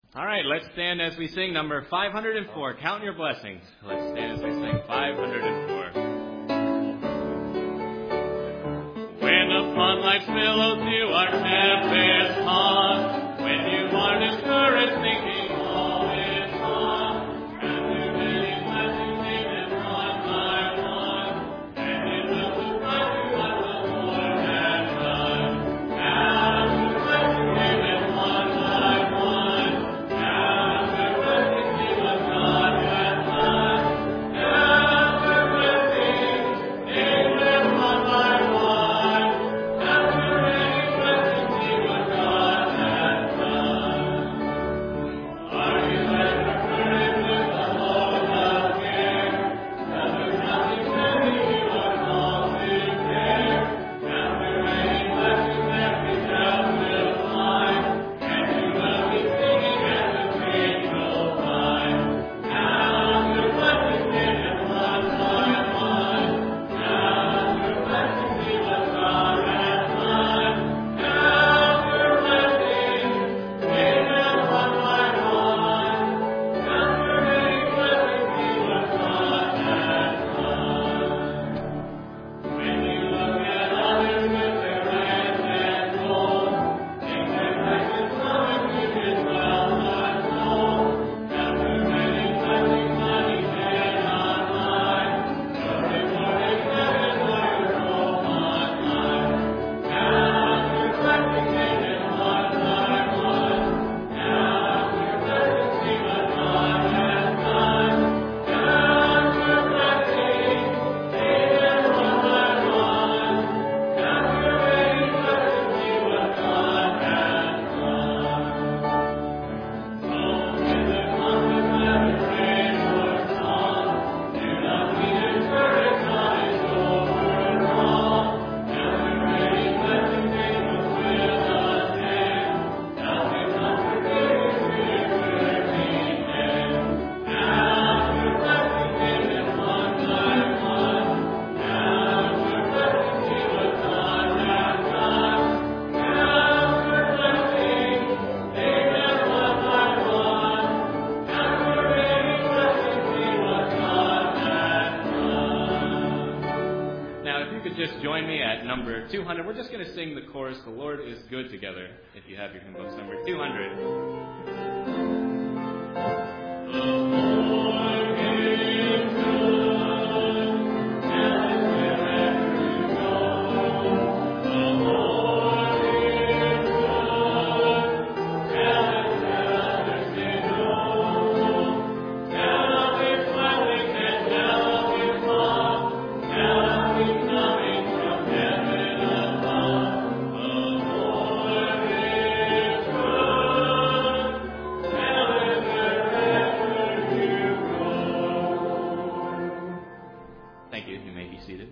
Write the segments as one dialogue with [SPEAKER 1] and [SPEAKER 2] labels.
[SPEAKER 1] All right, let's stand as we sing number 504, Count Your Blessings. Let's stand as we sing 504. When upon life's billows you are tempest tossed, when you are discouraged thinking all is lost, and too many blessings take them one by one, and it will surprise you what the Lord has done. Count your blessings, take them one by one. Count your blessings, see what God has done. Count your blessings, take them one by one. Count your many blessings, see what God has done. Are you ever burdened with the load of care? Does your nothing tell you are called to care? Count your many blessings, every step will climb, and you will be singing as the train goes by. Count your blessings, take them one by one. Count your blessings, see what God has done. Count your blessings, take them one by one. Count your many blessings, see what God has done. When you look at others with their lands and gold, think their precious knowledge with His wealth untold. Count your many blessings, money cannot buy. Your reward is heaven for your hope on high. Count your blessings, take them one by one. Count your blessings, see what God has done. Count your blessings, take them one by one. Count your many blessings, see what God has done. So in the compass never praise or song, do not be discouraged, God is over all. Count your many blessings, angels will attend. Nothing complicated to your worthy end. Count your blessings, take them one by one. Count your blessings, see what God has done. Count your blessings, take them one by one. Count your many blessings, see what God has done. Now, if you could just join me at number 200, we're just going to sing the chorus, "The Lord is Good," together. If you have your hymn books, number 200. The Lord is good, and wherever you go, the Lord is good. Tell it that others may know. Tell of His blessings and tell of His love. Tell of His coming from heaven above. The Lord is good. Tell it wherever you go. Thank you. You may be seated.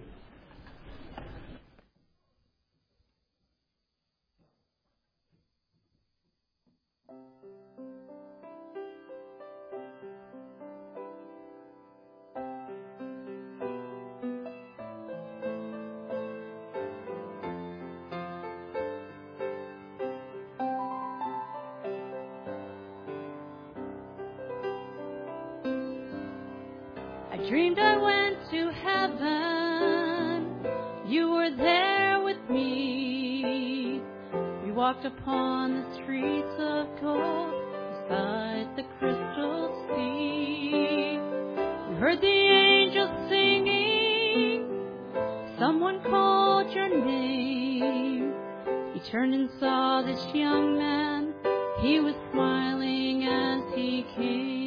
[SPEAKER 2] I dreamed I went to heaven. You were there with me. We walked upon the streets of gold beside the crystal sea. We heard the angels singing. Someone called your name. He turned and saw this young man. He was smiling as he came.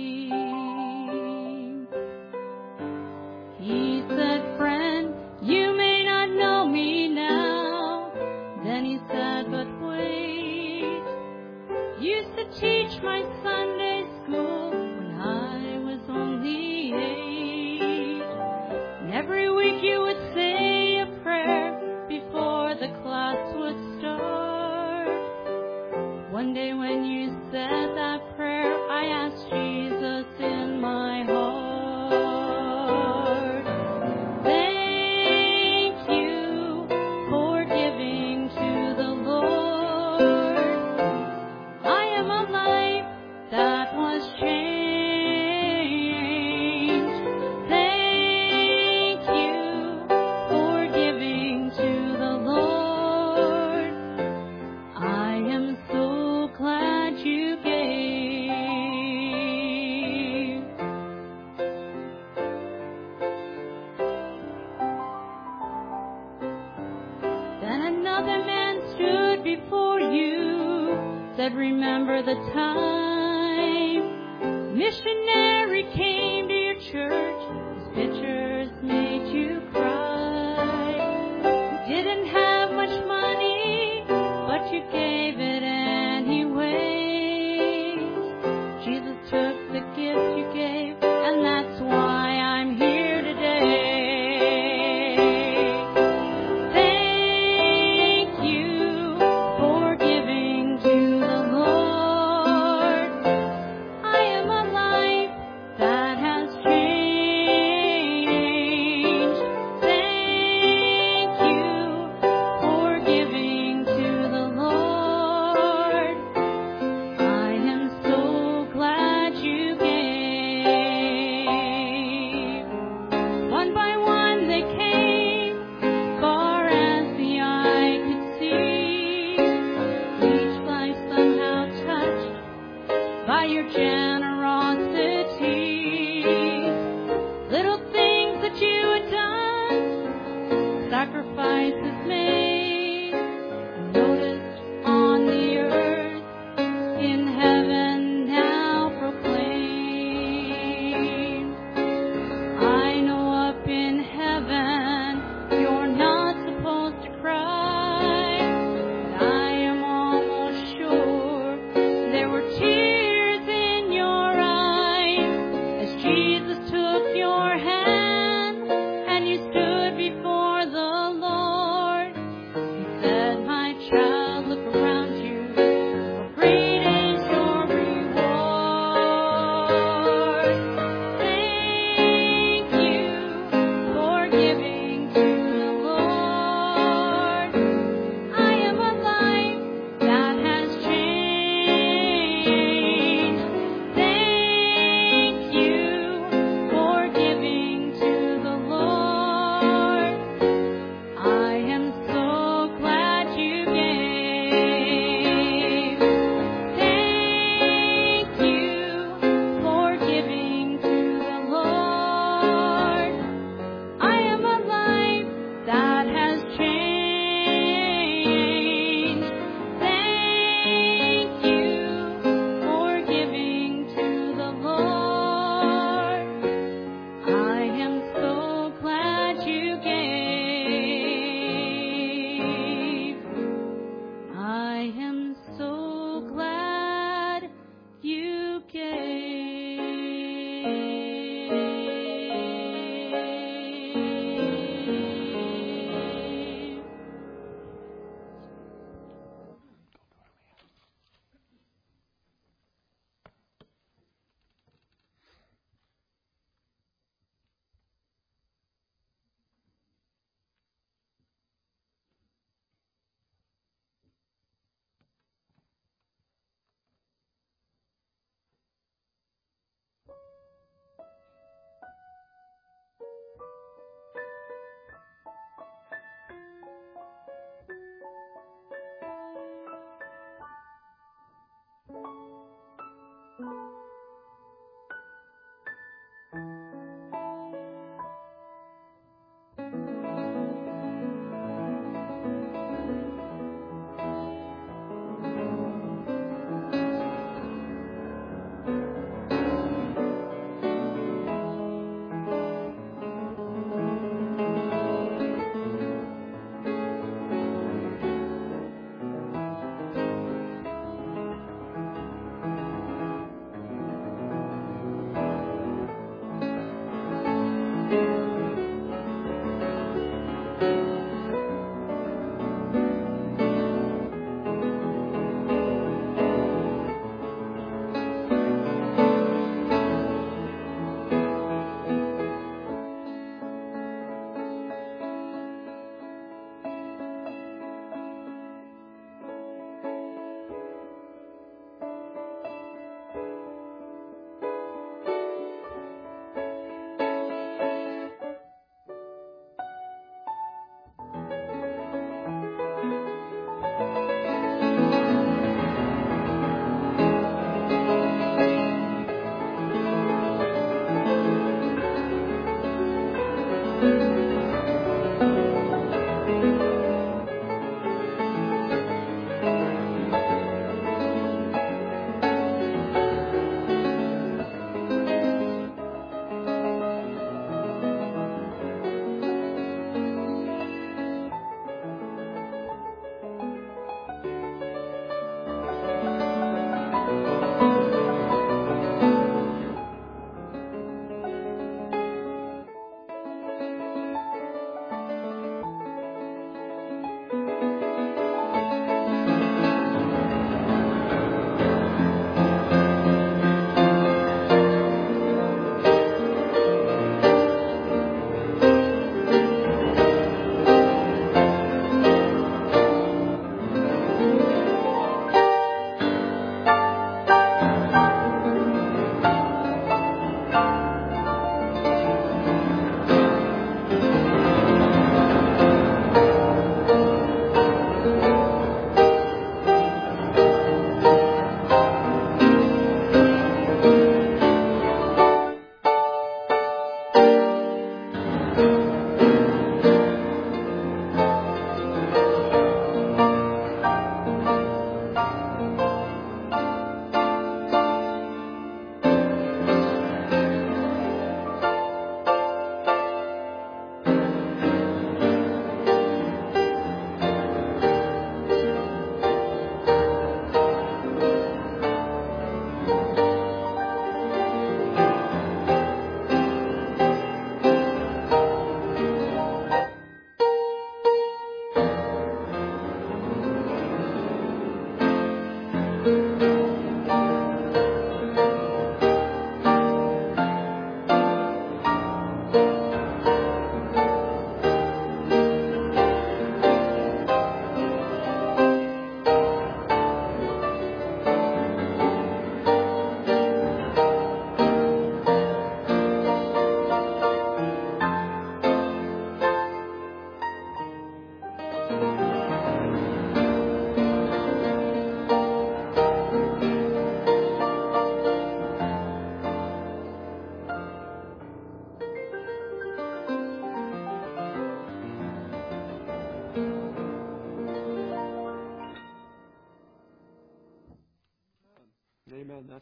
[SPEAKER 2] He said, "Friend, you may not know me now." Then he said, "But wait, used to teach my Sunday school when I was only 8. And every week you would say a prayer before the class would start. One day when you said that prayer, I asked Jesus in my heart. Thank you for giving to the Lord. I am a life that said, remember the time missionary came to your church. His pictures made you cry. You didn't have much money, but you gave it anyways. Jesus took the gift you gave, and that's why I'm here today.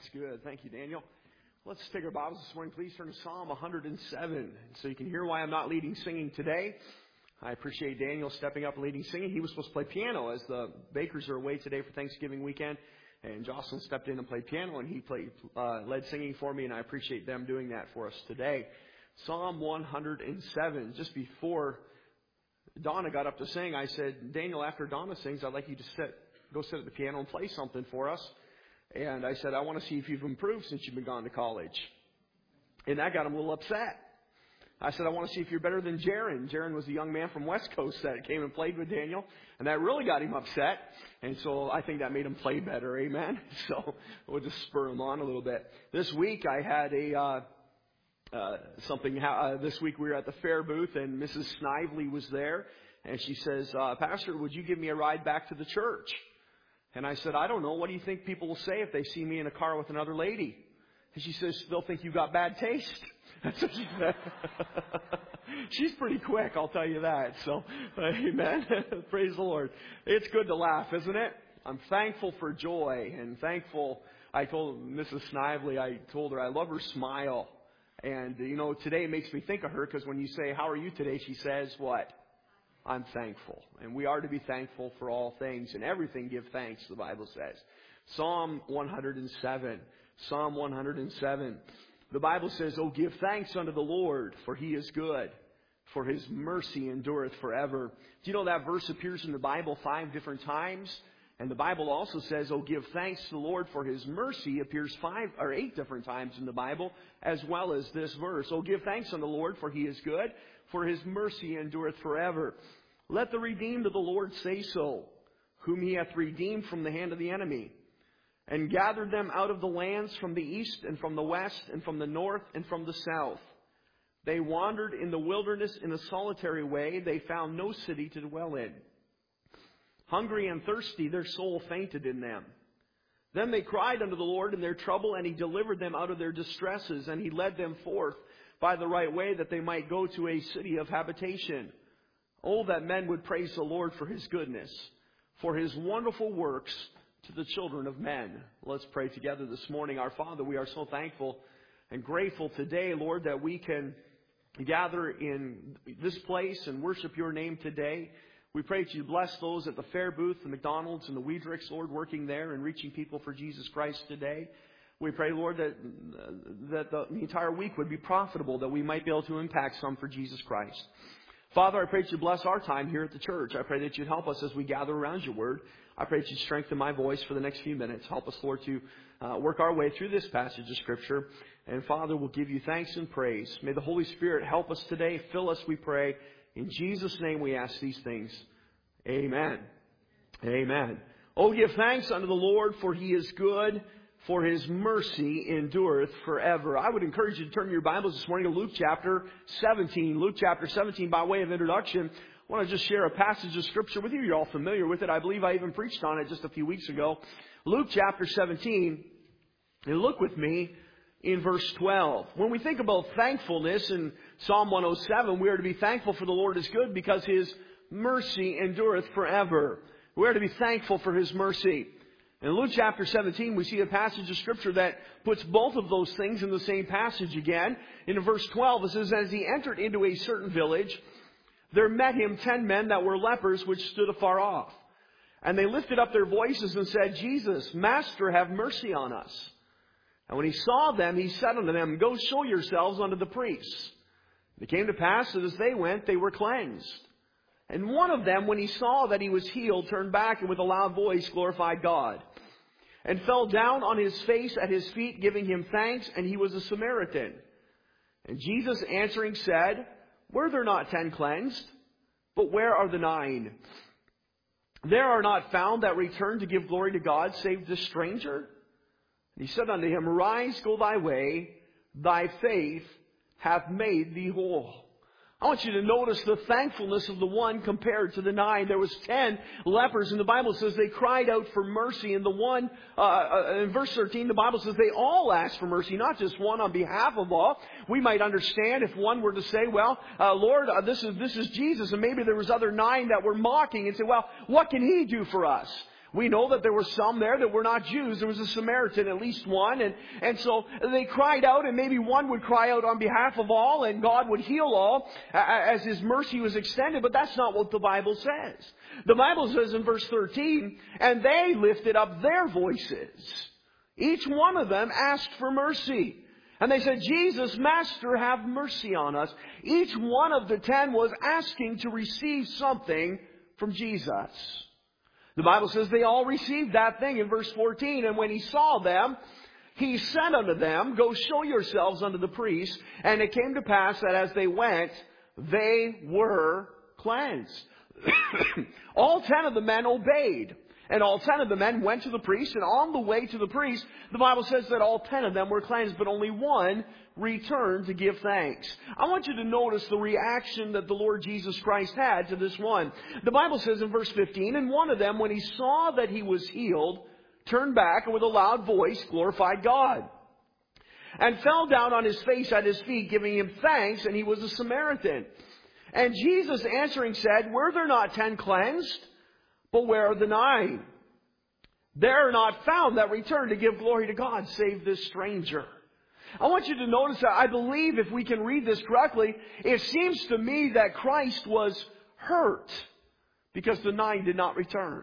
[SPEAKER 3] That's good. Thank you, Daniel. Let's take our Bibles this morning. Please turn to Psalm 107 so you can hear why I'm not leading singing today. I appreciate Daniel stepping up and leading singing. He was supposed to play piano as the Bakers are away today for Thanksgiving weekend. And Jocelyn stepped in and played piano, and he led singing for me, and I appreciate them doing that for us today. Psalm 107. Just before Donna got up to sing, I said, Daniel, after Donna sings, I'd like you to go sit at the piano and play something for us. And I said, I want to see if you've improved since you've been gone to college. And that got him a little upset. I said, I want to see if you're better than Jaron. Jaron was the young man from West Coast that came and played with Daniel. And that really got him upset. And so I think that made him play better. Amen. So we'll just spur him on a little bit. This week I had this week we were at the fair booth and Mrs. Snively was there. And she says, Pastor, would you give me a ride back to the church? And I said, I don't know. What do you think people will say if they see me in a car with another lady? And she says, they'll think you got bad taste. That's what she said. She's pretty quick, I'll tell you that. So, amen. Praise the Lord. It's good to laugh, isn't it? I'm thankful for joy and thankful. I told Mrs. Snively, I told her I love her smile. And, today it makes me think of her because when you say, how are you today? She says, what? I'm thankful. And we are to be thankful for all things. And everything give thanks, the Bible says. Psalm 107. Psalm 107. The Bible says, oh, give thanks unto the Lord, for He is good, for His mercy endureth forever. Do you know that verse appears in the Bible 5 different times? And the Bible also says, oh, give thanks to the Lord, for His mercy appears 5 or 8 different times in the Bible, as well as this verse. Oh, give thanks unto the Lord, for He is good, for His mercy endureth forever. Let the redeemed of the Lord say so, whom He hath redeemed from the hand of the enemy, and gathered them out of the lands from the east and from the west and from the north and from the south. They wandered in the wilderness in a solitary way. They found no city to dwell in. Hungry and thirsty, their soul fainted in them. Then they cried unto the Lord in their trouble, and He delivered them out of their distresses, and He led them forth by the right way, that they might go to a city of habitation. Oh, that men would praise the Lord for His goodness, for His wonderful works to the children of men. Let's pray together this morning. Our Father, we are so thankful and grateful today, Lord, that we can gather in this place and worship Your name today. We pray that You bless those at the fair booth, the McDonald's and the Weidrichs, Lord, working there and reaching people for Jesus Christ today. We pray, Lord, that the entire week would be profitable, that we might be able to impact some for Jesus Christ. Father, I pray that You bless our time here at the church. I pray that You'd help us as we gather around Your word. I pray that You'd strengthen my voice for the next few minutes. Help us, Lord, to work our way through this passage of Scripture. And Father, we'll give You thanks and praise. May the Holy Spirit help us today. Fill us, we pray. In Jesus' name we ask these things. Amen. Amen. Oh, give thanks unto the Lord, for He is good, for His mercy endureth forever. I would encourage you to turn your Bibles this morning to Luke chapter 17. Luke chapter 17, by way of introduction, I want to just share a passage of Scripture with you. You're all familiar with it. I believe I even preached on it just a few weeks ago. Luke chapter 17, and look with me in verse 12. When we think about thankfulness in Psalm 107, we are to be thankful for the Lord is good because His mercy endureth forever. We are to be thankful for His mercy. In Luke chapter 17, we see a passage of Scripture that puts both of those things in the same passage again. In verse 12, it says, as He entered into a certain village, there met Him 10 men that were lepers, which stood afar off. And they lifted up their voices and said, Jesus, Master, have mercy on us. And when He saw them, He said unto them, go show yourselves unto the priests. And it came to pass that as they went, they were cleansed. And one of them, when he saw that he was healed, turned back and with a loud voice glorified God, and fell down on his face at His feet, giving Him thanks, and he was a Samaritan. And Jesus answering said, were there not 10 cleansed? But where are the 9? There are not found that return to give glory to God, save this stranger. And He said unto him, arise, go thy way, thy faith hath made thee whole. I want you to notice the thankfulness of the one compared to the 9. There was 10 lepers, and the Bible says they cried out for mercy. And the one, in verse 13, the Bible says they all asked for mercy, not just one on behalf of all. We might understand if one were to say, well, Lord, this is Jesus, and maybe there was other 9 that were mocking and say, well, what can He do for us? We know that there were some there that were not Jews. There was a Samaritan, at least one. And so they cried out, and maybe one would cry out on behalf of all, and God would heal all as His mercy was extended. But that's not what the Bible says. The Bible says in verse 13, and they lifted up their voices. Each one of them asked for mercy. And they said, Jesus, Master, have mercy on us. Each one of the 10 was asking to receive something from Jesus. The Bible says they all received that thing in verse 14. And when He saw them, He said unto them, go show yourselves unto the priest. And it came to pass that as they went, they were cleansed. All 10 of the men obeyed. And all 10 of the men went to the priest. And on the way to the priest, the Bible says that all 10 of them were cleansed, but only one returned to give thanks. I want you to notice the reaction that the Lord Jesus Christ had to this one. The Bible says in verse 15, and one of them, when he saw that he was healed, turned back and with a loud voice glorified God, and fell down on his face at His feet, giving Him thanks, and he was a Samaritan. And Jesus answering said, were there not 10 cleansed? But where are the 9? They are not found that returned to give glory to God, save this stranger. I want you to notice that I believe if we can read this correctly, it seems to me that Christ was hurt because the 9 did not return.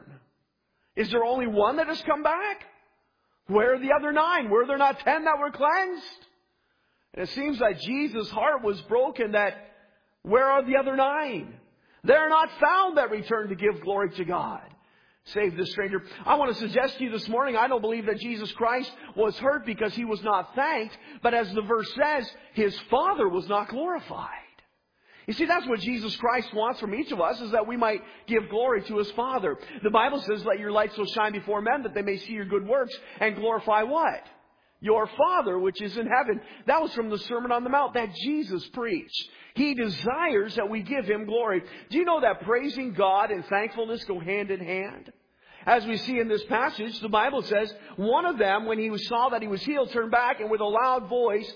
[SPEAKER 3] Is there only one that has come back? Where are the other 9? Were there not 10 that were cleansed? And it seems that Jesus' heart was broken that where are the other 9? They are not found that return to give glory to God, save this stranger. I want to suggest to you this morning, I don't believe that Jesus Christ was hurt because He was not thanked, but as the verse says, His Father was not glorified. You see, that's what Jesus Christ wants from each of us, is that we might give glory to His Father. The Bible says, let your light so shine before men that they may see your good works and glorify what? Your Father which is in heaven. That was from the Sermon on the Mount that Jesus preached. He desires that we give Him glory. Do you know that praising God and thankfulness go hand in hand? As we see in this passage, the Bible says, one of them, when he saw that he was healed, turned back and with a loud voice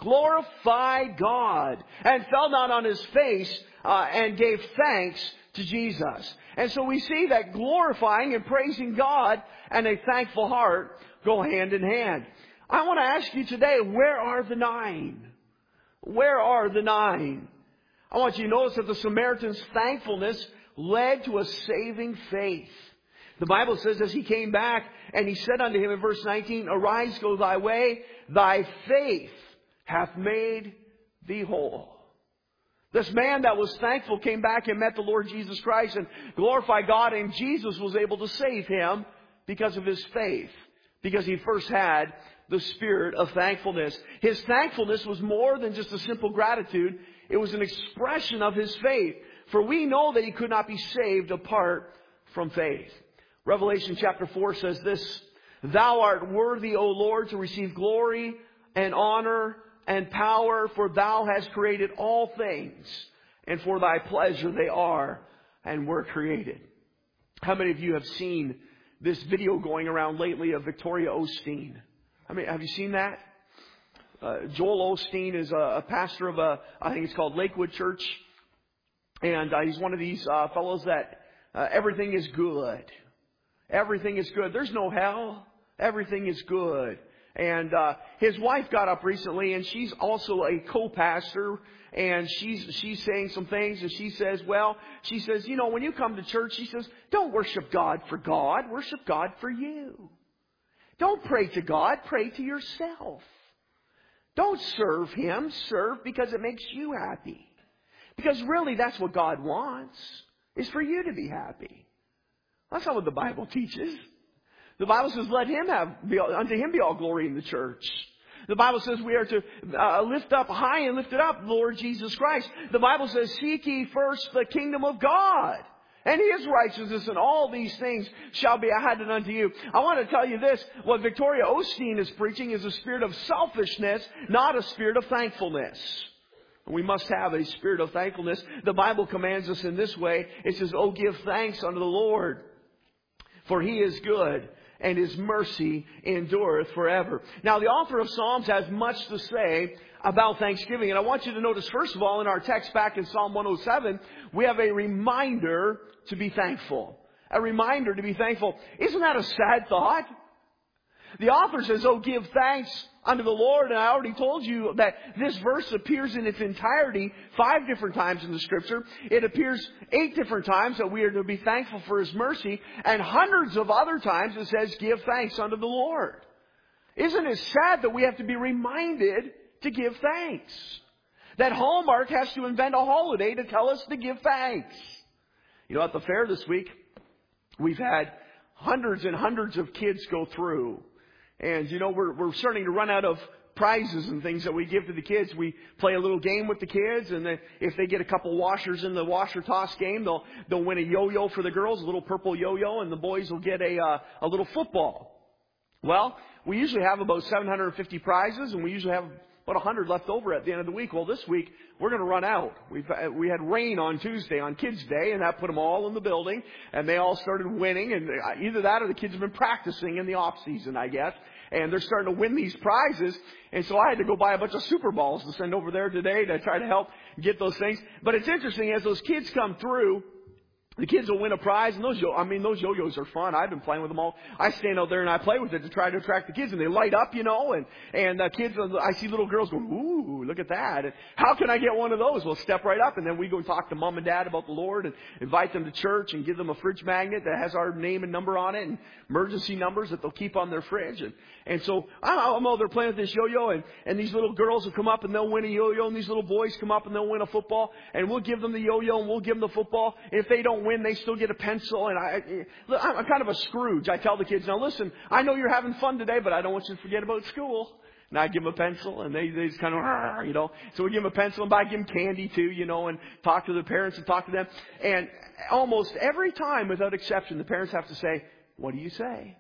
[SPEAKER 3] glorified God and fell down on his face and gave thanks to Jesus. And so we see that glorifying and praising God and a thankful heart go hand in hand. I want to ask you today, where are the 9? Where are the 9? I want you to notice that the Samaritan's thankfulness led to a saving faith. The Bible says as he came back and he said unto him in verse 19, arise, go thy way, thy faith hath made thee whole. This man that was thankful came back and met the Lord Jesus Christ and glorified God, and Jesus was able to save him because of his faith, because he first had the spirit of thankfulness. His thankfulness was more than just a simple gratitude. It was an expression of his faith. For we know that he could not be saved apart from faith. Revelation chapter 4 says this, thou art worthy, O Lord, to receive glory and honor and power, for thou hast created all things, and for thy pleasure they are and were created. How many of you have seen this video going around lately of Victoria Osteen? I mean, have you seen that? Joel Osteen is a pastor of I think it's called Lakewood Church. And he's one of these fellows that everything is good. Everything is good. There's no hell. Everything is good. And his wife got up recently, and she's also a co-pastor. And she's saying some things, and she says, you know, when you come to church, she says, don't worship God for God. Worship God for you. Don't pray to God. Pray to yourself. Don't serve Him. Serve because it makes you happy. Because really, that's what God wants, is for you to be happy. That's not what the Bible teaches. The Bible says, unto Him be all glory in the church. The Bible says we are to lift up high and lift it up, Lord Jesus Christ. The Bible says, seek ye first the kingdom of God and His righteousness, and all these things shall be added unto you. I want to tell you this, what Victoria Osteen is preaching is a spirit of selfishness, not a spirit of thankfulness. We must have a spirit of thankfulness. The Bible commands us in this way. It says, oh, give thanks unto the Lord, for He is good, and His mercy endureth forever. Now, the author of Psalms has much to say about thanksgiving. And I want you to notice, first of all, in our text back in Psalm 107, we have a reminder to be thankful. A reminder to be thankful. Isn't that a sad thought? The author says, oh, give thanks unto the Lord. And I already told you that this verse appears in its entirety 5 different times in the Scripture. It appears 8 different times that we are to be thankful for His mercy. And hundreds of other times it says, give thanks unto the Lord. Isn't it sad that we have to be reminded to give thanks? That Hallmark has to invent a holiday to tell us to give thanks. You know, at the fair this week, we've had hundreds and hundreds of kids go through. And, you know, we're starting to run out of prizes and things that we give to the kids. We play a little game with the kids, and then if they get a couple washers in the washer toss game, they'll win a yo-yo for the girls, a little purple yo-yo, and the boys will get a little football. Well, we usually have about 750 prizes, and we usually have about 100 left over at the end of the week. Well, this week, we're going to run out. We had rain on Tuesday, on Kids Day, and that put them all in the building, and they all started winning, and either that or the kids have been practicing in the off season, I guess, and they're starting to win these prizes, and so I had to go buy a bunch of Super Balls to send over there today to try to help get those things. But it's interesting, as those kids come through, the kids will win a prize, and those yo-yos are fun. I've been playing with them all. I stand out there and I play with it to try to attract the kids, and they light up, you know, and kids, I see little girls going, ooh, look at that. And how can I get one of those? Well, step right up, and then we go and talk to mom and dad about the Lord and invite them to church and give them a fridge magnet that has our name and number on it and emergency numbers that they'll keep on their fridge. And so I'm out there playing with this yo-yo, and these little girls will come up and they'll win a yo-yo, and these little boys come up and they'll win a football, and we'll give them the yo-yo and we'll give them the football. If they don't win, they still get a pencil. And I'm kind of a Scrooge. I tell the kids, now listen, I know you're having fun today, but I don't want you to forget about school. And I give them a pencil, and they just kind of, you know. So we give them a pencil, and I give them candy too, you know, and talk to their parents and talk to them. And almost every time, without exception, the parents have to say, what do you say?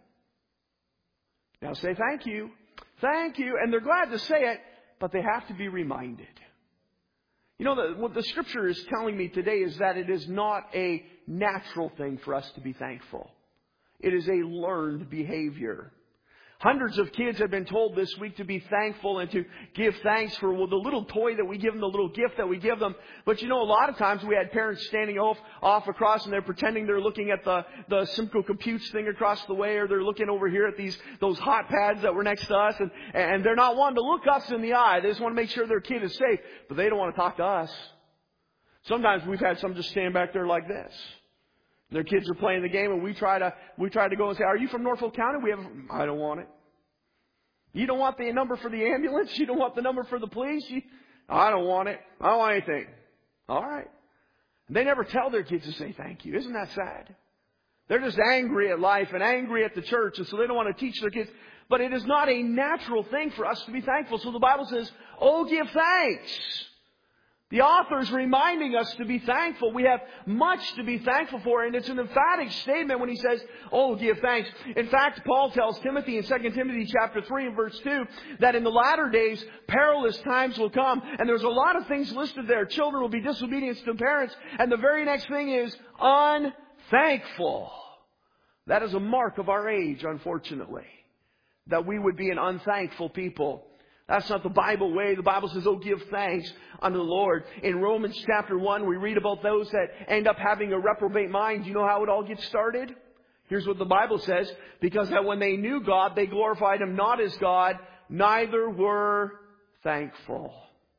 [SPEAKER 3] Now say thank you. Thank you. And they're glad to say it, but they have to be reminded. You know, what the Scripture is telling me today is that it is not a natural thing for us to be thankful. It is a learned behavior. Hundreds of kids have been told this week to be thankful and to give thanks for the little toy that we give them, the little gift that we give them. But you know, a lot of times we had parents standing off across, and they're pretending they're looking at the Simco Computes thing across the way, or they're looking over here at those hot pads that were next to us, and they're not wanting to look us in the eye. They just want to make sure their kid is safe, but they don't want to talk to us. Sometimes we've had some just stand back there like this. Their kids are playing the game, and we try to go and say, are you from Norfolk County? I don't want it. You don't want the number for the ambulance? You don't want the number for the police? I don't want it. I don't want anything. All right. And they never tell their kids to say thank you. Isn't that sad? They're just angry at life and angry at the church, and so they don't want to teach their kids. But it is not a natural thing for us to be thankful. So the Bible says, oh, give thanks. The author is reminding us to be thankful. We have much to be thankful for, and it's an emphatic statement when he says, oh, give thanks. In fact, Paul tells Timothy in 2 Timothy chapter 3 and verse 2 that in the latter days, perilous times will come. And there's a lot of things listed there. Children will be disobedient to parents. And the very next thing is unthankful. That is a mark of our age, unfortunately, that we would be an unthankful people. That's not the Bible way. The Bible says, oh, give thanks unto the Lord. In Romans chapter 1, we read about those that end up having a reprobate mind. Do you know how it all gets started? Here's what the Bible says. Because that when they knew God, they glorified Him not as God, neither were thankful.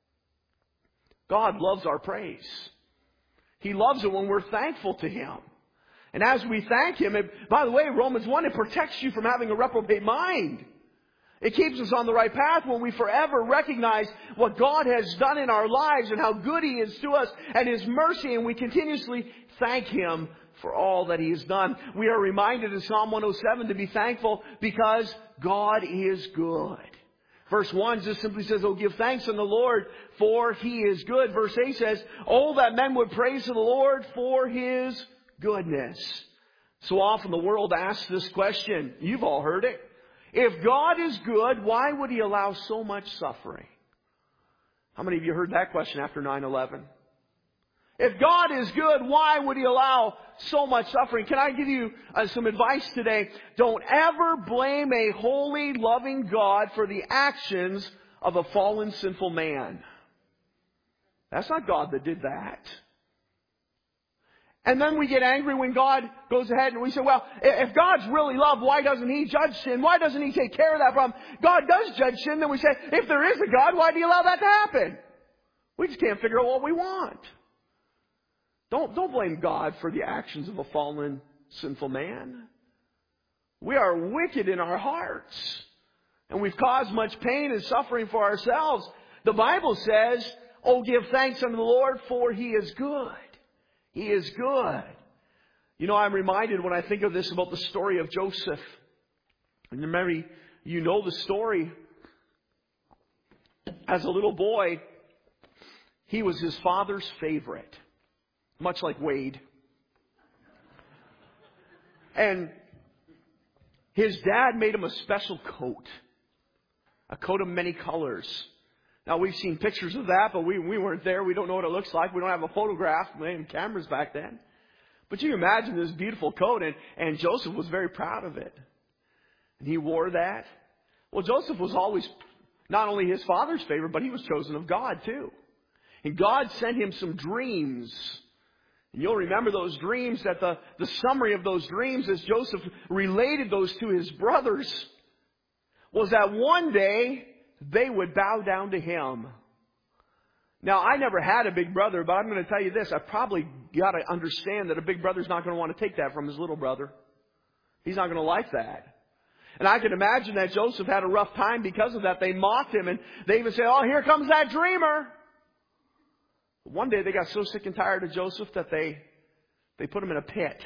[SPEAKER 3] God loves our praise. He loves it when we're thankful to Him. And as we thank Him, by the way, Romans 1, it protects you from having a reprobate mind. It keeps us on the right path when we forever recognize what God has done in our lives and how good He is to us and His mercy, and we continuously thank Him for all that He has done. We are reminded in Psalm 107 to be thankful because God is good. Verse 1 just simply says, oh, give thanks unto the Lord, for He is good. Verse 8 says, oh, that men would praise the Lord for His goodness. So often the world asks this question. You've all heard it. If God is good, why would He allow so much suffering? How many of you heard that question after 9/11? If God is good, why would He allow so much suffering? Can I give you some advice today? Don't ever blame a holy, loving God for the actions of a fallen, sinful man. That's not God that did that. And then we get angry when God goes ahead and we say, well, if God's really love, why doesn't He judge sin? Why doesn't He take care of that problem? God does judge sin. Then we say, if there is a God, why do you allow that to happen? We just can't figure out what we want. Don't blame God for the actions of a fallen, sinful man. We are wicked in our hearts. And we've caused much pain and suffering for ourselves. The Bible says, oh, give thanks unto the Lord, for He is good. He is good. You know, I'm reminded when I think of this about the story of Joseph. And maybe you know the story. As a little boy, he was his father's favorite. Much like Wade. And his dad made him a special coat. A coat of many colors. Now, we've seen pictures of that, but we weren't there. We don't know what it looks like. We don't have a photograph. We didn't have cameras back then. But you can imagine this beautiful coat, and Joseph was very proud of it. And he wore that. Well, Joseph was always not only his father's favorite, but he was chosen of God, too. And God sent him some dreams. And you'll remember those dreams, that the summary of those dreams, as Joseph related those to his brothers, was that one day they would bow down to him. Now, I never had a big brother, but I'm going to tell you this. I probably got to understand that a big brother's not going to want to take that from his little brother. He's not going to like that. And I can imagine that Joseph had a rough time because of that. They mocked him, and they even say, oh, here comes that dreamer. But one day they got so sick and tired of Joseph that they put him in a pit.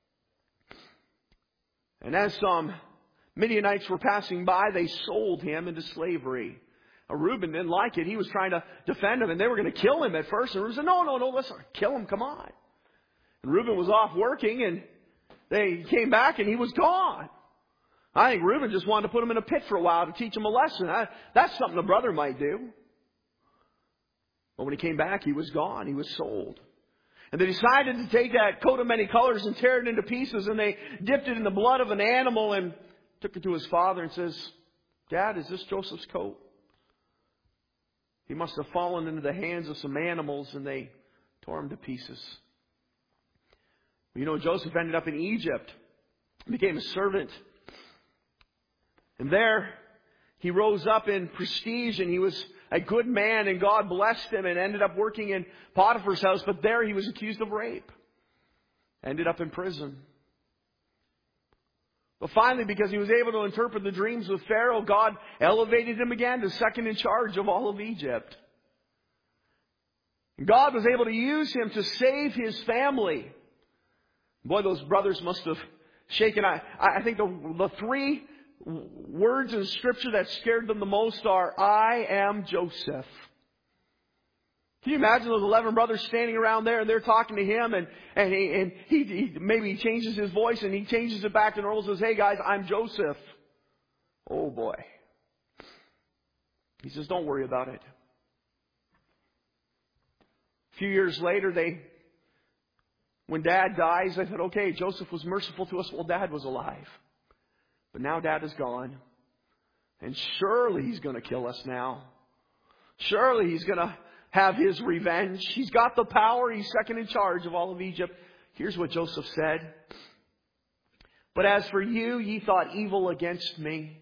[SPEAKER 3] And as some Midianites were passing by, they sold him into slavery. Now, Reuben didn't like it. He was trying to defend him, and they were going to kill him at first. And Reuben said, no, let's not kill him. Come on. And Reuben was off working, and they came back, and he was gone. I think Reuben just wanted to put him in a pit for a while to teach him a lesson. That's something a brother might do. But when he came back, he was gone. He was sold. And they decided to take that coat of many colors and tear it into pieces, and they dipped it in the blood of an animal and took it to his father and says, Dad, is this Joseph's coat? He must have fallen into the hands of some animals, and they tore him to pieces. You know, Joseph ended up in Egypt, became a servant. And there, he rose up in prestige, and he was a good man, and God blessed him, and ended up working in Potiphar's house. But there he was accused of rape. Ended up in prison. But finally, because he was able to interpret the dreams with Pharaoh, God elevated him again to second in charge of all of Egypt. And God was able to use him to save his family. Boy, those brothers must have shaken. I think the three words in Scripture that scared them the most are, I am Joseph. Can you imagine those 11 brothers standing around there, and they're talking to him, and he maybe changes his voice, and he changes it back to normal and says, hey guys, I'm Joseph. Oh boy. He says, don't worry about it. A few years later, when Dad dies, they said, okay, Joseph was merciful to us while Dad was alive. But now Dad is gone. And surely he's going to kill us now. Surely he's going to have his revenge. He's got the power. He's second in charge of all of Egypt. Here's what Joseph said. But as for you, ye thought evil against me.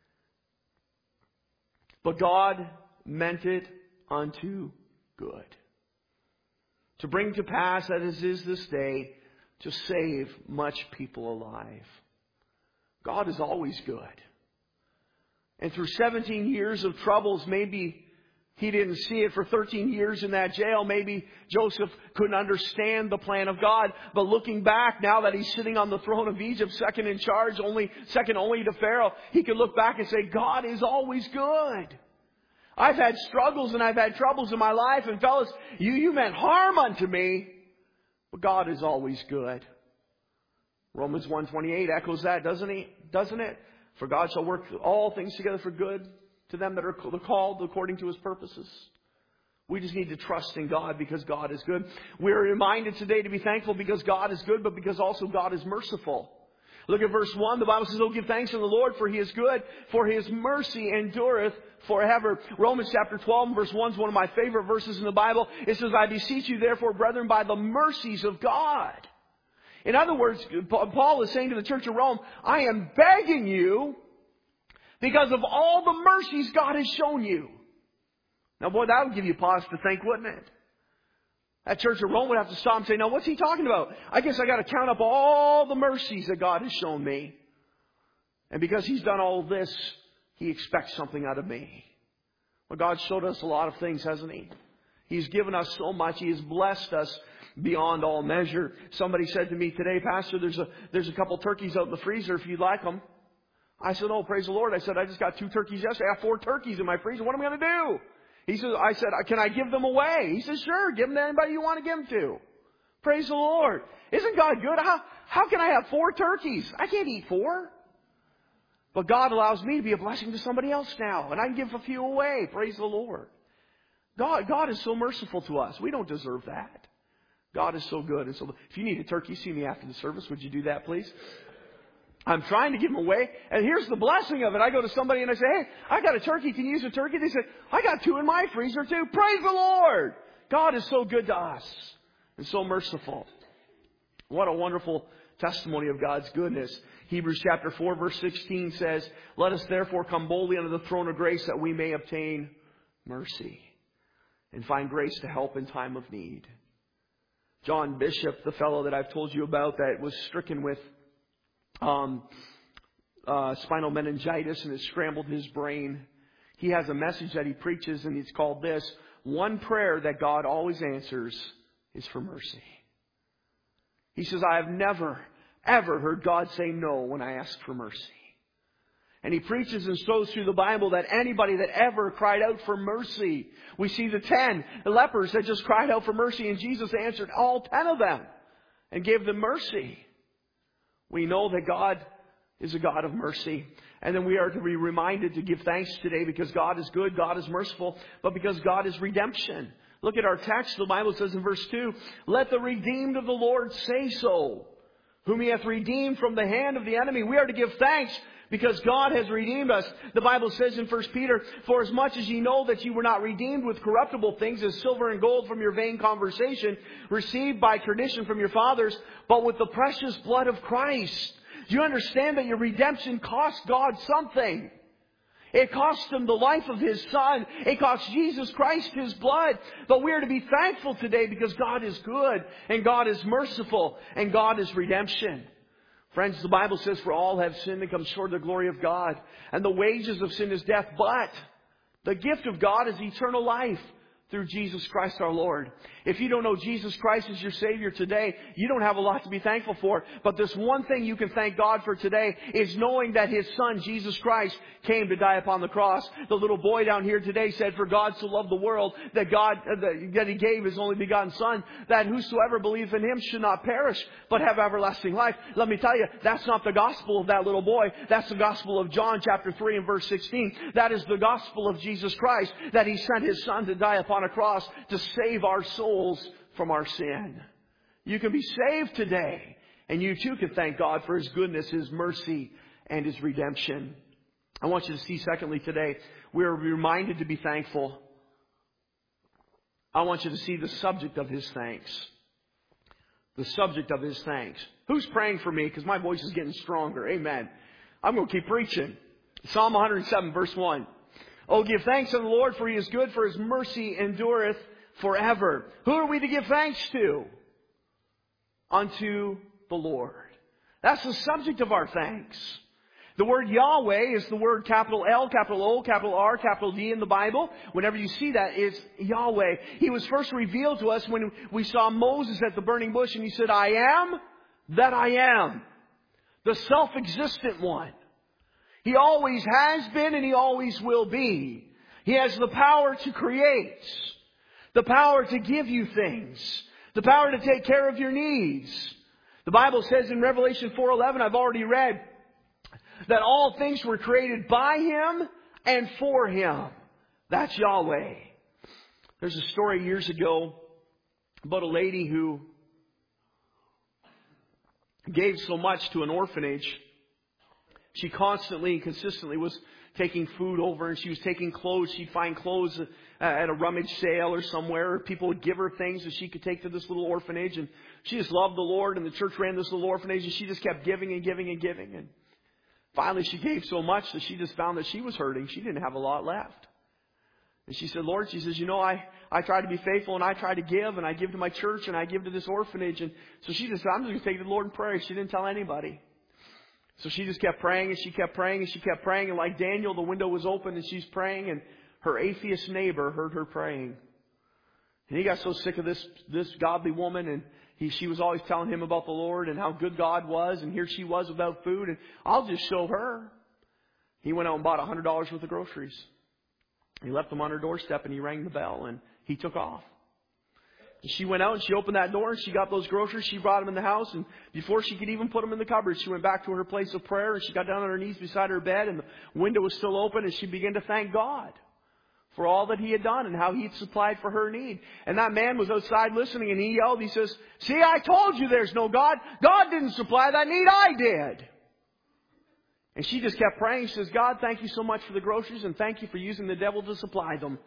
[SPEAKER 3] But God meant it unto good, to bring to pass, as is this day, to save much people alive. God is always good. And through 17 years of troubles, maybe he didn't see it. For 13 years in that jail, maybe Joseph couldn't understand the plan of God. But looking back, now that he's sitting on the throne of Egypt, second in charge, second only to Pharaoh, he can look back and say, God is always good. I've had struggles and I've had troubles in my life, and fellas, you meant harm unto me, but God is always good. Romans 1:28 echoes that, doesn't it? For God shall work all things together for good to them that are called according to His purposes. We just need to trust in God because God is good. We're reminded today to be thankful because God is good, but because also God is merciful. Look at verse 1. The Bible says, oh, give thanks to the Lord, for He is good, for His mercy endureth forever. Romans chapter 12 verse 1 is one of my favorite verses in the Bible. It says, I beseech you therefore, brethren, by the mercies of God. In other words, Paul is saying to the church of Rome, I am begging you because of all the mercies God has shown you. Now, boy, that would give you pause to think, wouldn't it? That church of Rome would have to stop and say, now, what's he talking about? I guess I got to count up all the mercies that God has shown me. And because He's done all this, He expects something out of me. Well, God showed us a lot of things, hasn't He? He's given us so much. He has blessed us beyond all measure. Somebody said to me today, Pastor, there's a couple turkeys out in the freezer if you'd like them. I said, oh, praise the Lord. I said, I just got 2 turkeys yesterday. I have 4 turkeys in my freezer. What am I going to do? I said, can I give them away? He said, sure, give them to anybody you want to give them to. Praise the Lord. Isn't God good? How can I have 4 turkeys? I can't eat 4. But God allows me to be a blessing to somebody else now. And I can give a few away. Praise the Lord. God is so merciful to us. We don't deserve that. God is so good. And so if you need a turkey, see me after the service. Would you do that, please? I'm trying to give them away. And here's the blessing of it. I go to somebody and I say, hey, I got a turkey. Can you use a turkey? They say, I got 2 in my freezer too. Praise the Lord. God is so good to us and so merciful. What a wonderful testimony of God's goodness. Hebrews chapter 4 verse 16 says, let us therefore come boldly under the throne of grace that we may obtain mercy and find grace to help in time of need. John Bishop, the fellow that I've told you about that was stricken with spinal meningitis and it scrambled his brain. He has a message that he preaches and it's called this: one prayer that God always answers is for mercy. He says, I have never, ever heard God say no when I ask for mercy. And he preaches and shows through the Bible that anybody that ever cried out for mercy, we see the 10 lepers that just cried out for mercy and Jesus answered all 10 of them and gave them mercy. We know that God is a God of mercy. And then we are to be reminded to give thanks today because God is good, God is merciful, but because God is redemption. Look at our text. The Bible says in verse 2, let the redeemed of the Lord say so, whom He hath redeemed from the hand of the enemy. We are to give thanks because God has redeemed us. The Bible says in 1 Peter, for as much as ye know that ye were not redeemed with corruptible things as silver and gold from your vain conversation, received by tradition from your fathers, but with the precious blood of Christ. Do you understand that your redemption cost God something? It cost Him the life of His Son. It cost Jesus Christ His blood. But we are to be thankful today because God is good and God is merciful and God is redemption. Friends, the Bible says, for all have sinned and come short of the glory of God. And the wages of sin is death. But the gift of God is eternal life through Jesus Christ our Lord. If you don't know Jesus Christ as your Savior today, you don't have a lot to be thankful for. But this one thing you can thank God for today is knowing that His Son, Jesus Christ, came to die upon the cross. The little boy down here today said, for God so loved the world that He gave His only begotten Son, that whosoever believeth in Him should not perish, but have everlasting life. Let me tell you, that's not the gospel of that little boy. That's the gospel of John chapter 3 and verse 16. That is the gospel of Jesus Christ, that He sent His Son to die upon a cross to save our souls from our sin. You can be saved today, and you too can thank God for His goodness, His mercy, and His redemption. I want you to see, secondly, today, we are reminded to be thankful. I want you to see the subject of His thanks. The subject of His thanks. Who's praying for me? Because my voice is getting stronger. Amen. I'm going to keep preaching. Psalm 107, verse 1. Oh, give thanks unto the Lord, for He is good, for His mercy endureth forever. Who are we to give thanks to? Unto the Lord. That's the subject of our thanks. The word Yahweh is the word capital L, capital O, capital R, capital D in the Bible. Whenever you see that, it's Yahweh. He was first revealed to us when we saw Moses at the burning bush and he said, I am that I am. The self-existent one. He always has been and He always will be. He has the power to create. The power to give you things. The power to take care of your needs. The Bible says in Revelation 4:11, I've already read, that all things were created by Him and for Him. That's Yahweh. There's a story years ago about a lady who gave so much to an orphanage. She constantly and consistently was taking food over, and she was taking clothes. She'd find clothes at a rummage sale or somewhere, or people would give her things that she could take to this little orphanage. And she just loved the Lord, and the church ran this little orphanage, and she just kept giving and giving and giving. And finally she gave so much that she just found that she was hurting. She didn't have a lot left. And she said, Lord, she says, I try to be faithful, and I try to give, and I give to my church, and I give to this orphanage. And so she just said, I'm just going to take it to the Lord in prayer. She didn't tell anybody. So she just kept praying, and she kept praying, and she kept praying. And like Daniel, the window was open, and she's praying, and her atheist neighbor heard her praying. And he got so sick of this godly woman, and she was always telling him about the Lord and how good God was, and here she was without food, and I'll just show her. He went out and bought $100 worth of groceries. He left them on her doorstep, and he rang the bell, and he took off. And she went out, and she opened that door, and she got those groceries. She brought them in the house, and before she could even put them in the cupboard, she went back to her place of prayer, and she got down on her knees beside her bed, and the window was still open, and she began to thank God for all that He had done and how He had supplied for her need. And that man was outside listening, and he yelled, he says, see, I told you there's no God. God didn't supply that need, I did. And she just kept praying. She says, God, thank you so much for the groceries, and thank you for using the devil to supply them.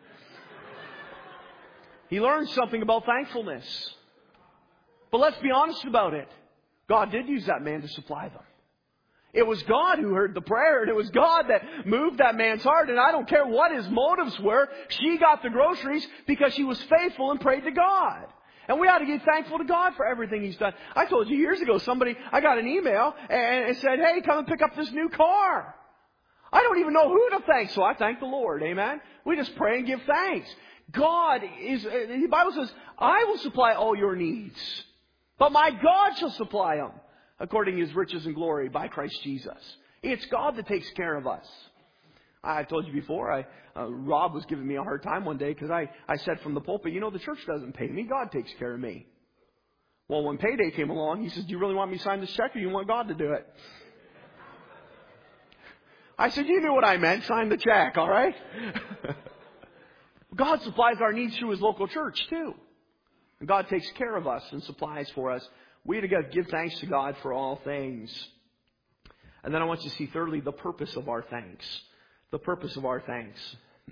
[SPEAKER 3] He learned something about thankfulness. But let's be honest about it. God did use that man to supply them. It was God who heard the prayer, and it was God that moved that man's heart. And I don't care what his motives were. She got the groceries because she was faithful and prayed to God. And we ought to be thankful to God for everything He's done. I told you years ago, I got an email and said, hey, come and pick up this new car. I don't even know who to thank, so I thank the Lord. Amen? We just pray and give thanks. God is, the Bible says, I will supply all your needs, but my God shall supply them according to His riches and glory by Christ Jesus. It's God that takes care of us. I've told you before, Rob was giving me a hard time one day because I said from the pulpit, the church doesn't pay me. God takes care of me. Well, when payday came along, he says, do you really want me to sign this check, or you want God to do it? I said, you knew what I meant. Sign the check, all right? God supplies our needs through His local church, too. And God takes care of us and supplies for us. We have to give thanks to God for all things. And then I want you to see, thirdly, the purpose of our thanks. The purpose of our thanks.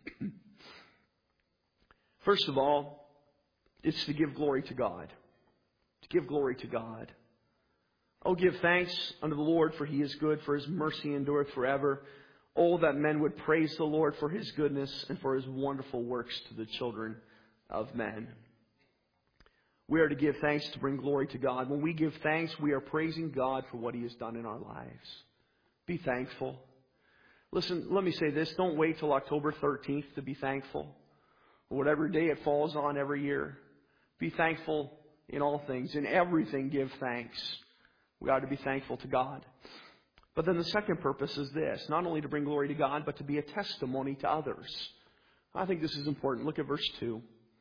[SPEAKER 3] First of all, it's to give glory to God. To give glory to God. Oh, give thanks unto the Lord, for He is good, for His mercy endureth forever. Oh, that men would praise the Lord for His goodness and for His wonderful works to the children of men. We are to give thanks to bring glory to God. When we give thanks, we are praising God for what He has done in our lives. Be thankful. Listen, let me say this. Don't wait till October 13th to be thankful. Or whatever day it falls on every year. Be thankful in all things. In everything, give thanks. We ought to be thankful to God. But then the second purpose is this. Not only to bring glory to God, but to be a testimony to others. I think this is important. Look at verse 2.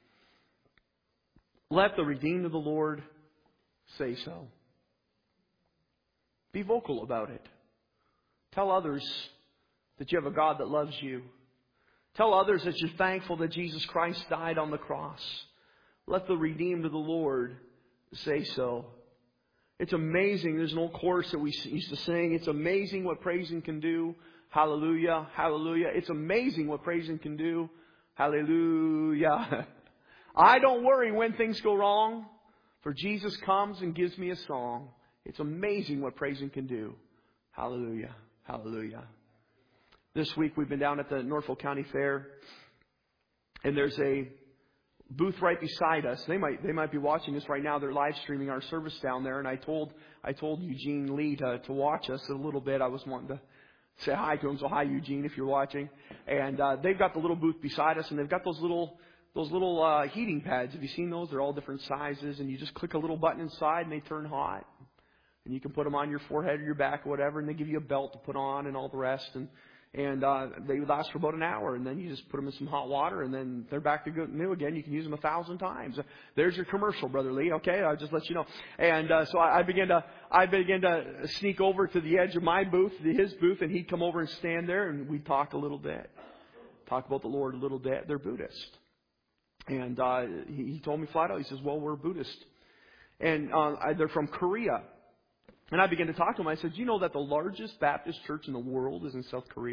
[SPEAKER 3] Let the redeemed of the Lord say so. Be vocal about it. Tell others that you have a God that loves you. Tell others that you're thankful that Jesus Christ died on the cross. Let the redeemed of the Lord say so. It's amazing. There's an old chorus that we used to sing. It's amazing what praising can do. Hallelujah, hallelujah. It's amazing what praising can do. Hallelujah. I don't worry when things go wrong, for Jesus comes and gives me a song. It's amazing what praising can do. Hallelujah, hallelujah. This week we've been down at the Norfolk County Fair, and there's a booth right beside us. They might be watching us right now. They're live streaming our service down there, and I told Eugene Lee to watch us a little bit. I was wanting to say hi to him, so hi Eugene if you're watching. And they've got the little booth beside us, and they've got those little heating pads. Have you seen those? They're all different sizes, and you just click a little button inside, and they turn hot. And you can put them on your forehead or your back or whatever, and they give you a belt to put on and all the rest. And they last for about an hour, and then you just put them in some hot water, and then they're back to new again. You can use them 1,000 times. There's your commercial, Brother Lee. Okay, I'll just let you know. And so I began to sneak over to the edge of my booth, his booth, and he'd come over and stand there, and we'd talk a little bit, talk about the Lord a little bit. They're Buddhist, and he told me flat out. He says, "Well, we're Buddhist, and they're from Korea." And I began to talk to him. I said, "Do you know that the largest Baptist church in the world is in South Korea?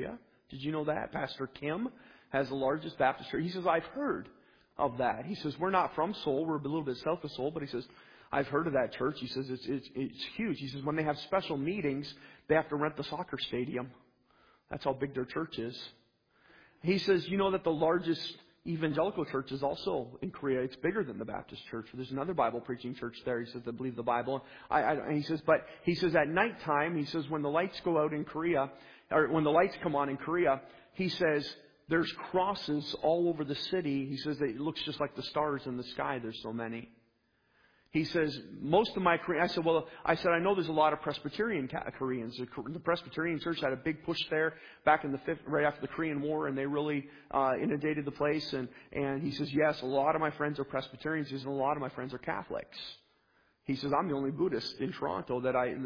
[SPEAKER 3] Did you know that? Pastor Kim has the largest Baptist church. He says, I've heard of that. He says, we're not from Seoul. We're a little bit south of Seoul. But he says, I've heard of that church. He says, it's huge. He says, when they have special meetings, they have to rent the soccer stadium. That's how big their church is. He says, you know that the largest evangelical church is also in Korea. It's bigger than the Baptist church. There's another Bible preaching church there. He says they believe the Bible. He says at nighttime, he says when the lights go out in Korea, or when the lights come on in Korea, he says there's crosses all over the city. He says it looks just like the stars in the sky. There's so many. He says, most of my Korean, I said, I know there's a lot of Presbyterian Koreans. The Presbyterian church had a big push there back in the right after the Korean War, and they really inundated the place. And he says, yes, a lot of my friends are Presbyterians. He says, and a lot of my friends are Catholics. He says, I'm the only Buddhist in Toronto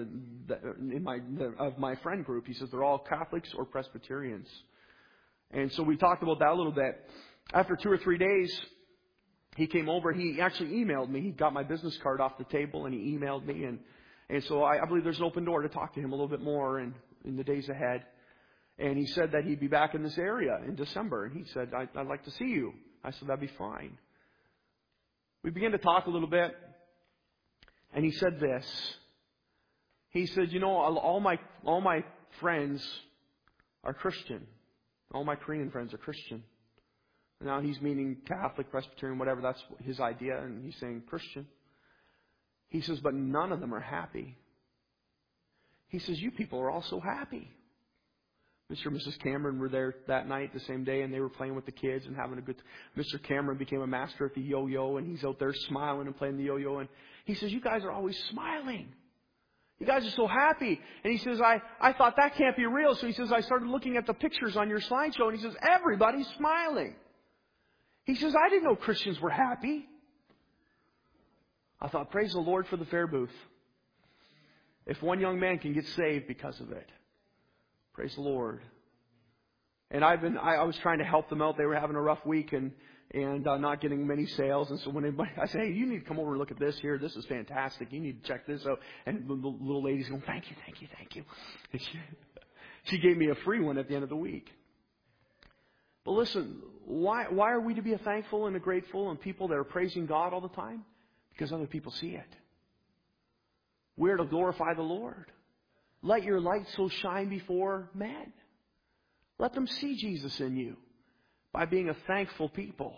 [SPEAKER 3] of my friend group. He says, they're all Catholics or Presbyterians. And so we talked about that a little bit. After 2 or 3 days, he came over. He actually emailed me. He got my business card off the table and he emailed me. And so I believe there's an open door to talk to him a little bit more in the days ahead. And he said that he'd be back in this area in December. And he said, I'd like to see you. I said, that'd be fine. We began to talk a little bit. And he said this. He said, you know, all my friends are Christian. All my Korean friends are Christian. Now he's meaning Catholic, Presbyterian, whatever. That's his idea. And he's saying Christian. He says, but none of them are happy. He says, you people are all so happy. Mr. and Mrs. Cameron were there that night, the same day, and they were playing with the kids and having a good time. Mr. Cameron became a master at the yo-yo, and he's out there smiling and playing the yo-yo. And he says, you guys are always smiling. You guys are so happy. And he says, I thought that can't be real. So he says, I started looking at the pictures on your slideshow, and he says, everybody's smiling. He says, I didn't know Christians were happy. I thought, praise the Lord for the Fair Booth. If one young man can get saved because of it, praise the Lord. And I was trying to help them out. They were having a rough week and not getting many sales. And so when I say, hey, you need to come over and look at this here. This is fantastic. You need to check this out. And the little lady's going, thank you. And she gave me a free one at the end of the week. But listen, why are we to be thankful and grateful and people that are praising God all the time? Because other people see it. We're to glorify the Lord. Let your light so shine before men. Let them see Jesus in you by being a thankful people.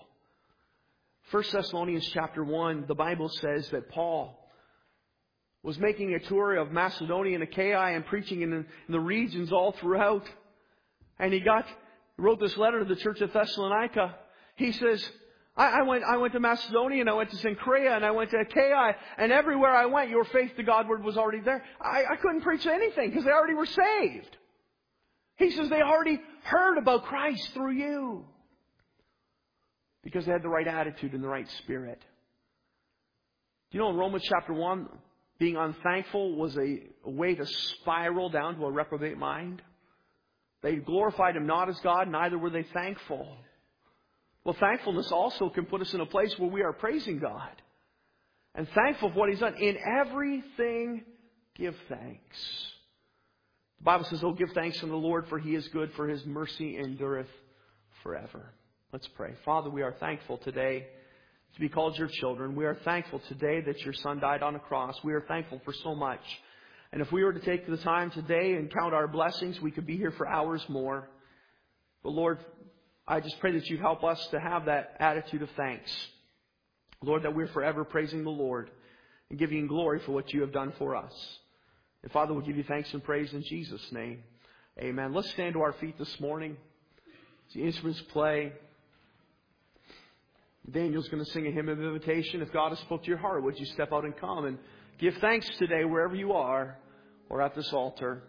[SPEAKER 3] 1 Thessalonians chapter 1, the Bible says that Paul was making a tour of Macedonia and Achaia and preaching in the regions all throughout. And he wrote this letter to the church of Thessalonica. He says, I went to Macedonia and I went to Cenchrea and I went to Achaia, and everywhere I went, your faith to Godward was already there. I couldn't preach anything because they already were saved. He says they already heard about Christ through you because they had the right attitude and the right spirit. Do you know in Romans chapter 1, being unthankful was a way to spiral down to a reprobate mind? They glorified Him not as God, neither were they thankful. Well, thankfulness also can put us in a place where we are praising God and thankful for what He's done. In everything, give thanks. The Bible says, oh, give thanks unto the Lord, for He is good, for His mercy endureth forever. Let's pray. Father, we are thankful today to be called your children. We are thankful today that your Son died on a cross. We are thankful for so much. And if we were to take the time today and count our blessings, we could be here for hours more. But Lord, I just pray that you help us to have that attitude of thanks. Lord, that we're forever praising the Lord and giving glory for what you have done for us. And Father, we'll give you thanks and praise in Jesus' name. Amen. Let's stand to our feet this morning. As the instruments play, Daniel's going to sing a hymn of invitation. If God has spoke to your heart, would you step out and come and give thanks today wherever you are or at this altar.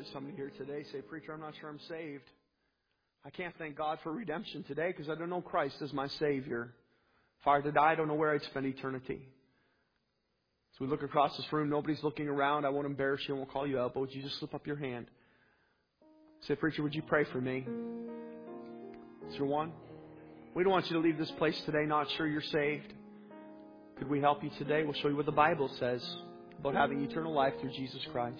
[SPEAKER 3] There's somebody here today say, preacher, I'm not sure I'm saved. I can't thank God for redemption today because I don't know Christ as my Savior. If I were to die, I don't know where I'd spend eternity. So we look across this room. Nobody's looking around. I won't embarrass you. I won't call you out. But would you just slip up your hand? Say, preacher, would you pray for me? Is there one? We don't want you to leave this place today not sure you're saved. Could we help you today? We'll show you what the Bible says about having eternal life through Jesus Christ.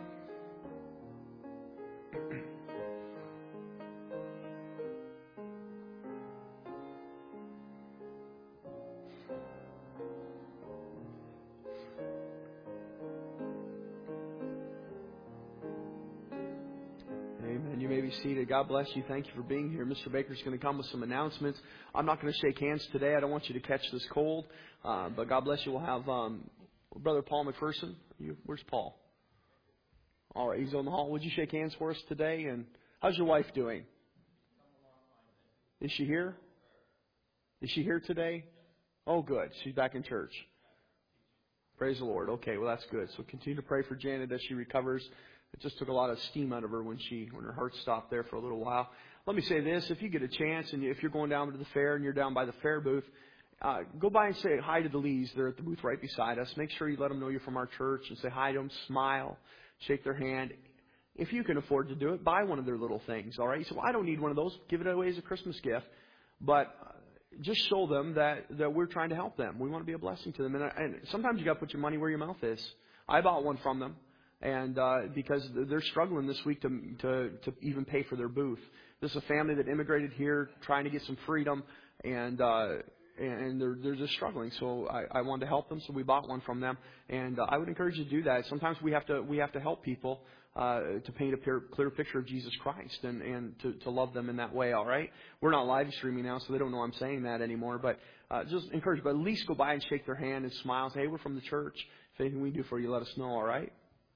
[SPEAKER 3] Amen. You may be seated. God bless you. Thank you for being here. Mr. Baker's going to come with some announcements. I'm not going to shake hands today. I don't want you to catch this cold. But God bless you. We'll have Brother Paul McPherson. Where's Paul? All right, he's on the hall. Would you shake hands for us today? And how's your wife doing? Is she here? Is she here today? Oh, good. She's back in church. Praise the Lord. Okay, well, that's good. So continue to pray for Janet as she recovers. It just took a lot of steam out of her when her heart stopped there for a little while. Let me say this. If you get a chance and if you're going down to the fair and you're down by the fair booth, go by and say hi to the Lees. They're at the booth right beside us. Make sure you let them know you're from our church and say hi to them. Smile. Shake their hand. If you can afford to do it, buy one of their little things. All right? You say, well, I don't need one of those. Give it away as a Christmas gift. But just show them that we're trying to help them. We want to be a blessing to them. And sometimes you got to put your money where your mouth is. I bought one from them. And because they're struggling this week to even pay for their booth. This is a family that immigrated here trying to get some freedom, and they're just struggling. So I wanted to help them, so we bought one from them. And I would encourage you to do that. Sometimes we have to help people to paint a clear picture of Jesus Christ and to love them in that way. All right, we're not live streaming now, so they don't know I'm saying that anymore. But just encourage, but at least go by and shake their hand and smile and say, hey, we're from the church. If anything we do for you, let us know. All right.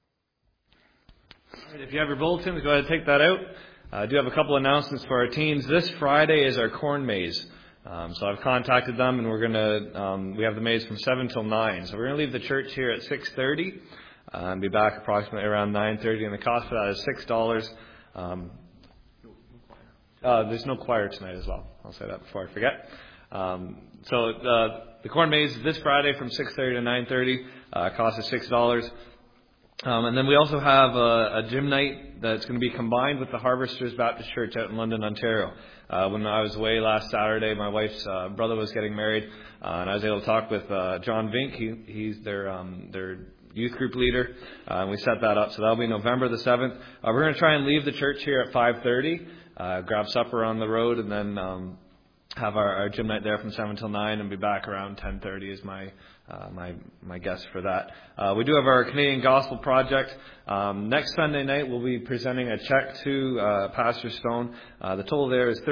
[SPEAKER 4] All right, if you have your bulletins, go ahead and take that out. I do have a couple announcements for our teens. This Friday is our corn maze. So I've contacted them, and we're going to, we have the maze from 7 till 9. So we're going to leave the church here at 6:30 and be back approximately around 9:30. And the cost for that is $6. There's no choir tonight as well. I'll say that before I forget. So the corn maze is this Friday from 6:30 to 9:30. Cost is $6. And then we also have a gym night that's going to be combined with the Harvesters Baptist Church out in London, Ontario. When I was away last Saturday, my wife's brother was getting married, and I was able to talk with John Vink. He's their youth group leader, and we set that up. So that'll be November the 7th. We're going to try and leave the church here at 5:30, grab supper on the road, and then have our gym night there from 7 till 9, and be back around 10:30 is my guess for that. We do have our Canadian Gospel Project. Next Sunday night, we'll be presenting a check to Pastor Stone. The total there is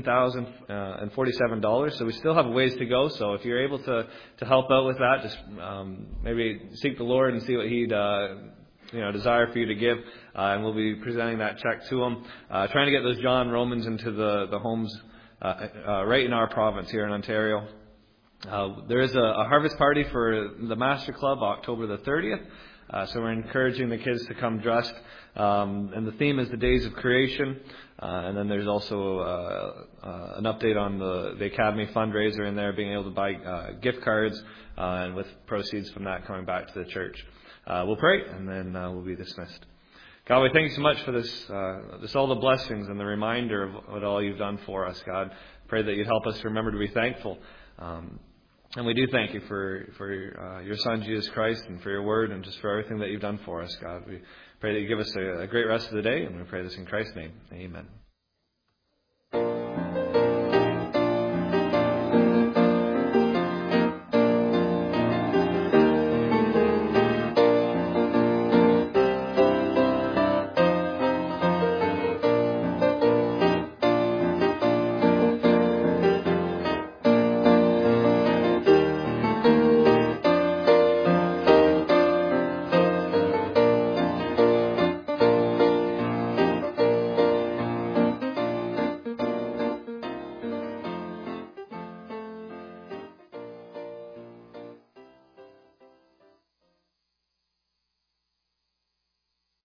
[SPEAKER 4] $13,047. So we still have a ways to go. So if you're able to help out with that, just maybe seek the Lord and see what He'd desire for you to give. And we'll be presenting that check to Him. Trying to get those John Romans into the homes right in our province here in Ontario. There is a harvest party for the Master Club October the 30th. So we're encouraging the kids to come dressed. And the theme is the days of creation. And then there's also an update on the Academy fundraiser in there, being able to buy gift cards, and with proceeds from that coming back to the church. We'll pray, and then we'll be dismissed. God, we thank you so much for this all the blessings and the reminder of what all you've done for us, God. Pray that you'd help us to remember to be thankful. And we do thank you for your Son, Jesus Christ, and for your word, and just for everything that you've done for us, God. We pray that you give us a great rest of the day, and we pray this in Christ's name. Amen.